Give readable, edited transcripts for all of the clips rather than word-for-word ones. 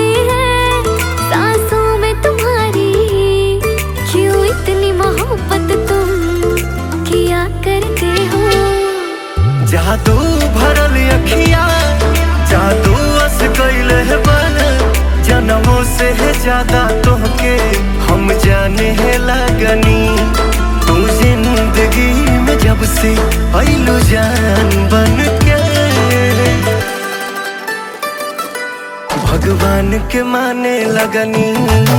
होती है सांसों में तुम्हारी। क्यों इतनी मोहब्बत तुम किया करते हो। जादू भरल अखिया जादू अस कैले बन जन्मों से है ज्यादा तोहके हम जाने है लगनी। तू जिंदगी में जब से आइलू जान बन के भगवान के माने लगनी।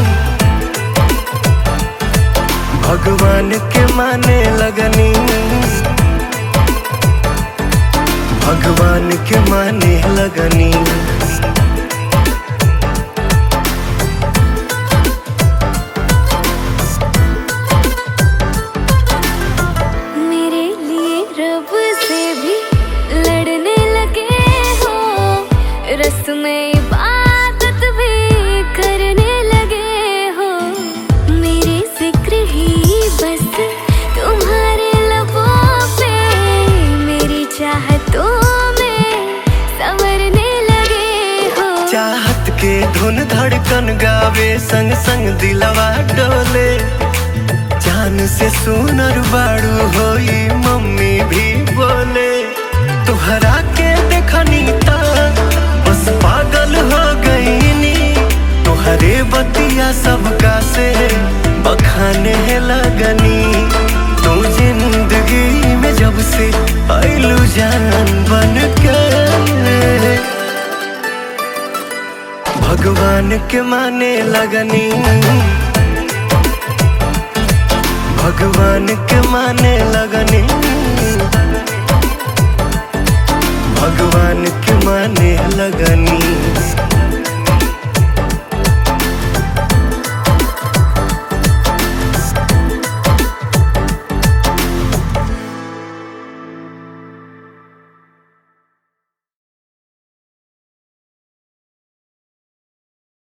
भगवान के माने लगनी। भगवान के माने लगनी। मेरे लिए रब से भी लड़ने लगे हो। रस्में इबादत भी करने लगे हो। मेरे जिक्र ही बस तुम्हारे लबों पे मेरी चाहतों में संवरने लगे हो। चाहत के धुन धड़कन गावे संग संग दिलवा डोले। जान से सुनर बाड़ू होई मम्मी भी बोले। तुहरा के देखनी ता बस पागल हो गईनी। तुहरे बतिया सबका से बखाने लगनी। तू जिंदगी में जब से आइलू जान बन के भगवान के माने लगनी। भगवान के माने लगनी। भगवान के माने लगनी।